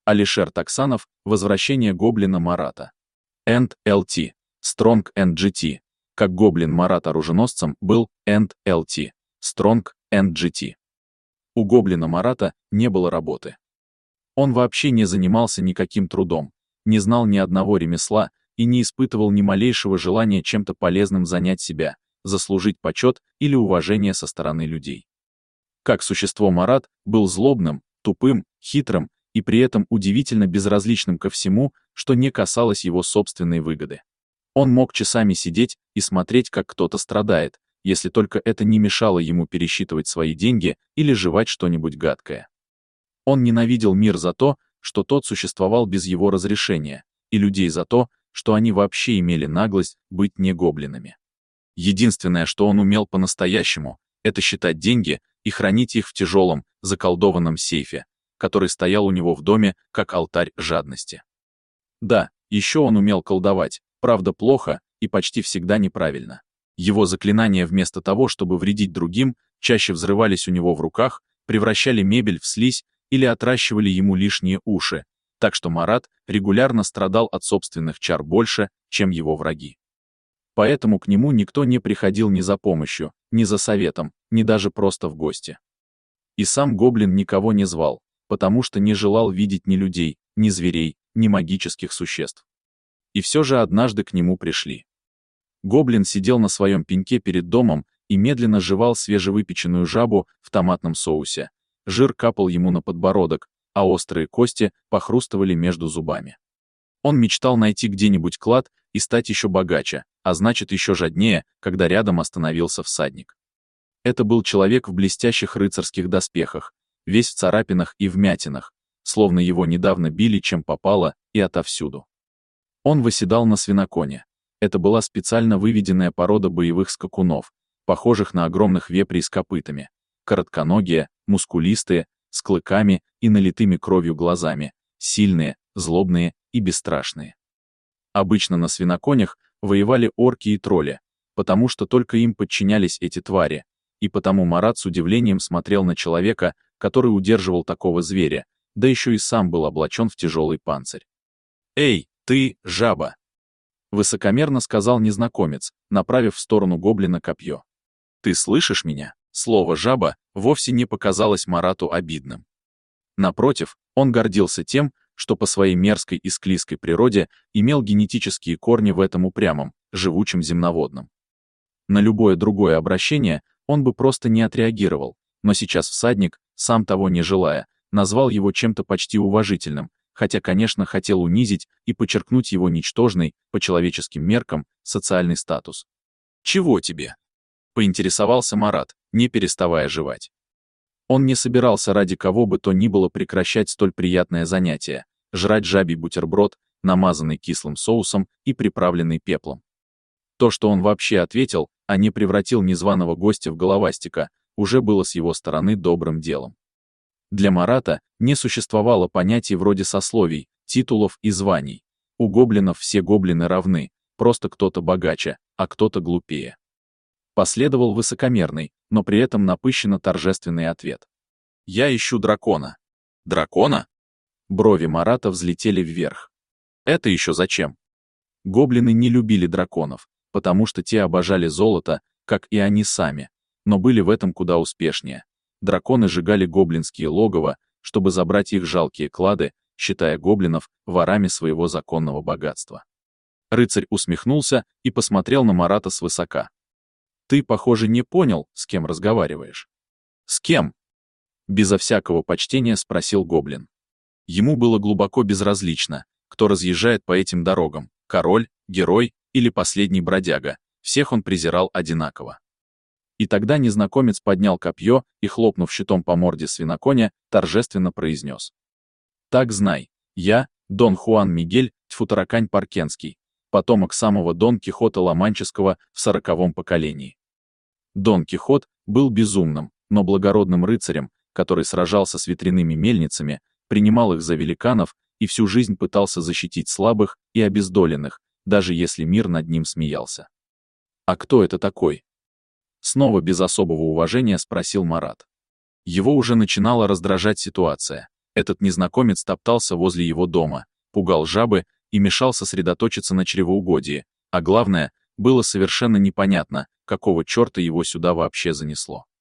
Алишер Таксанов, Возвращение гоблина Марата. End LT. Strong and GT. Как гоблин Марат оруженосцем был End LT. Strong and GT. У гоблина Марата не было работы. Он вообще не занимался никаким трудом, не знал ни одного ремесла и не испытывал ни малейшего желания чем-то полезным занять себя, заслужить почет или уважение со стороны людей. Как существо Марат был злобным, тупым, хитрым и при этом удивительно безразличным ко всему, что не касалось его собственной выгоды. Он мог часами сидеть и смотреть, как кто-то страдает, если только это не мешало ему пересчитывать свои деньги или жевать что-нибудь гадкое. Он ненавидел мир за то, что тот существовал без его разрешения, и людей за то, что они вообще имели наглость быть не гоблинами. Единственное, что он умел по-настоящему, это считать деньги и хранить их в тяжелом, заколдованном сейфе, который стоял у него в доме, как алтарь жадности. Да, еще он умел колдовать, правда плохо и почти всегда неправильно. Его заклинания вместо того, чтобы вредить другим, чаще взрывались у него в руках, превращали мебель в слизь или отращивали ему лишние уши, так что Марат регулярно страдал от собственных чар больше, чем его враги. Поэтому к нему никто не приходил ни за помощью, ни за советом, ни даже просто в гости. И сам гоблин никого не звал, потому что не желал видеть ни людей, ни зверей, ни магических существ. И все же однажды к нему пришли. Гоблин сидел на своем пеньке перед домом и медленно жевал свежевыпеченную жабу в томатном соусе. Жир капал ему на подбородок, а острые кости похрустывали между зубами. Он мечтал найти где-нибудь клад и стать еще богаче, а значит еще жаднее, когда рядом остановился всадник. Это был человек в блестящих рыцарских доспехах, весь в царапинах и вмятинах, словно его недавно били чем попало и отовсюду. Он восседал на свиноконе. Это была специально выведенная порода боевых скакунов, похожих на огромных вепрей с копытами, коротконогие, мускулистые, с клыками и налитыми кровью глазами, сильные, злобные и бесстрашные. Обычно на свиноконях воевали орки и тролли, потому что только им подчинялись эти твари, и потому Марат с удивлением смотрел на человека, который удерживал такого зверя, да еще и сам был облачен в тяжелый панцирь. «Эй, ты, жаба!» — высокомерно сказал незнакомец, направив в сторону гоблина копье. «Ты слышишь меня?» Слово «жаба» вовсе не показалось Марату обидным. Напротив, он гордился тем, что по своей мерзкой и склизкой природе имел генетические корни в этом упрямом, живучем земноводном. На любое другое обращение он бы просто не отреагировал, но сейчас всадник, сам того не желая, назвал его чем-то почти уважительным, хотя, конечно, хотел унизить и подчеркнуть его ничтожный, по человеческим меркам, социальный статус. «Чего тебе?» — поинтересовался Марат, не переставая жевать. Он не собирался ради кого бы то ни было прекращать столь приятное занятие — жрать жабий бутерброд, намазанный кислым соусом и приправленный пеплом. То, что он вообще ответил, а не превратил незваного гостя в головастика, уже было с его стороны добрым делом. Для Марата не существовало понятий вроде сословий, титулов и званий. У гоблинов все гоблины равны, просто кто-то богаче, а кто-то глупее. Последовал высокомерный, но при этом напыщенно торжественный ответ. «Я ищу дракона». «Дракона?» Брови Марата взлетели вверх. «Это еще зачем?» Гоблины не любили драконов, потому что те обожали золото, как и они сами, но были в этом куда успешнее. Драконы сжигали гоблинские логово, чтобы забрать их жалкие клады, считая гоблинов ворами своего законного богатства. Рыцарь усмехнулся и посмотрел на Марата свысока. «Ты, похоже, не понял, с кем разговариваешь». «С кем?» Безо всякого почтения спросил гоблин. Ему было глубоко безразлично, кто разъезжает по этим дорогам, король, герой или последний бродяга, всех он презирал одинаково. И тогда незнакомец поднял копье и, хлопнув щитом по морде свиноконя, торжественно произнес. «Так знай, я, Дон Хуан Мигель Тьфутаракань Паркенский, потомок самого Дон Кихота Ла-Манческого в 40-м поколении». Дон Кихот был безумным, но благородным рыцарем, который сражался с ветряными мельницами, принимал их за великанов и всю жизнь пытался защитить слабых и обездоленных, даже если мир над ним смеялся. «А кто это такой?» Снова без особого уважения спросил Марат. Его уже начинала раздражать ситуация. Этот незнакомец топтался возле его дома, пугал жабы и мешал сосредоточиться на чревоугодии, а главное, было совершенно непонятно, какого черта его сюда вообще занесло.